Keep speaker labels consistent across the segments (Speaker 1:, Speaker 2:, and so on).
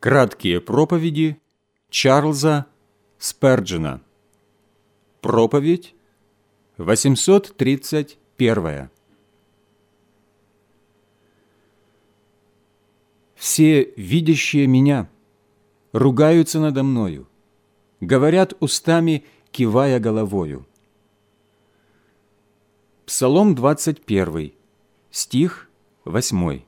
Speaker 1: Краткие проповеди Чарльза Сперджена. Проповедь 831. Все видящие меня ругаются надо мною, говорят устами, кивая головою. Псалом 21, стих 8.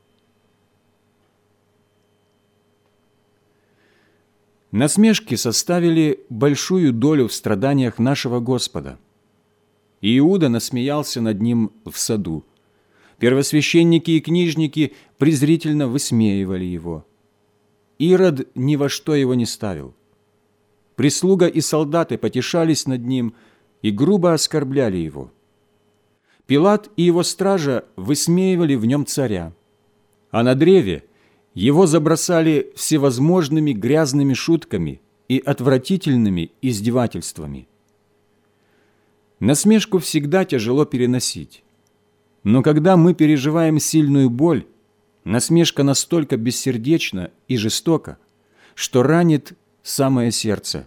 Speaker 1: Насмешки составили большую долю в страданиях нашего Господа. Иуда насмеялся над ним в саду. Первосвященники и книжники презрительно высмеивали его. Ирод ни во что его не ставил. Прислуга и солдаты потешались над ним и грубо оскорбляли его. Пилат и его стража высмеивали в нем царя, а на древе его забросали всевозможными грязными шутками и отвратительными издевательствами. Насмешку всегда тяжело переносить. Но когда мы переживаем сильную боль, насмешка настолько бессердечна и жестока, что ранит самое сердце.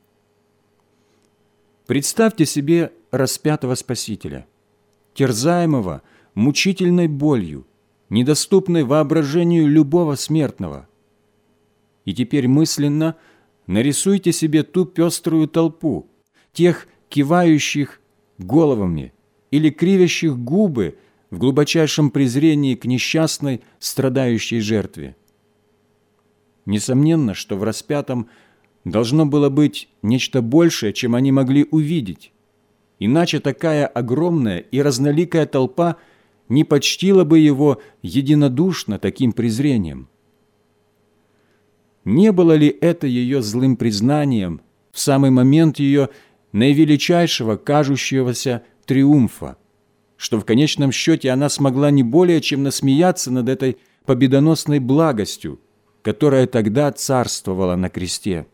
Speaker 1: Представьте себе распятого Спасителя, терзаемого мучительной болью, недоступной воображению любого смертного. И теперь мысленно нарисуйте себе ту пеструю толпу, тех кивающих головами или кривящих губы в глубочайшем презрении к несчастной, страдающей жертве. Несомненно, что в распятом должно было быть нечто большее, чем они могли увидеть, иначе такая огромная и разноликая толпа не почтила бы его единодушно таким презрением. Не было ли это ее злым признанием в самый момент ее наивеличайшего кажущегося триумфа, что в конечном счете она смогла не более чем насмеяться над этой победоносной благостью, которая тогда царствовала на кресте?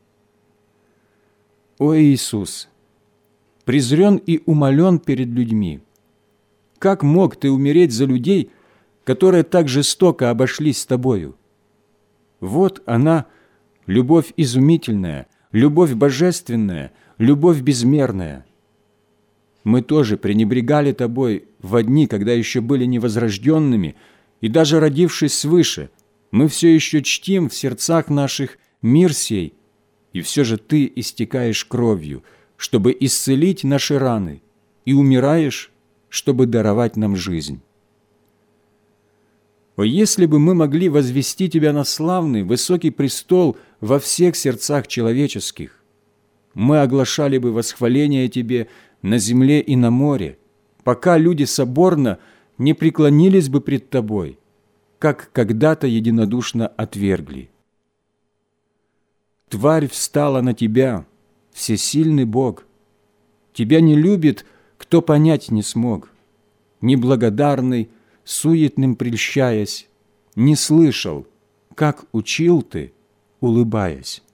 Speaker 1: О Иисус, презрен и умолен перед людьми! Как мог Ты умереть за людей, которые так жестоко обошлись с Тобою? Вот она, любовь изумительная, любовь божественная, любовь безмерная. Мы тоже пренебрегали Тобой во дни, когда еще были невозрожденными, и даже родившись свыше, мы все еще чтим в сердцах наших мир сей, и все же Ты истекаешь кровью, чтобы исцелить наши раны, и умираешь, чтобы даровать нам жизнь. О, если бы мы могли возвести Тебя на славный, высокий престол во всех сердцах человеческих, мы оглашали бы восхваление Тебе на земле и на море, пока люди соборно не преклонились бы пред Тобой, как когда-то единодушно отвергли. Тварь встала на Тебя, всесильный Бог. Тебя не любит, кто понять не смог, неблагодарный, суетным прельщаясь, не слышал, как учил Ты, улыбаясь.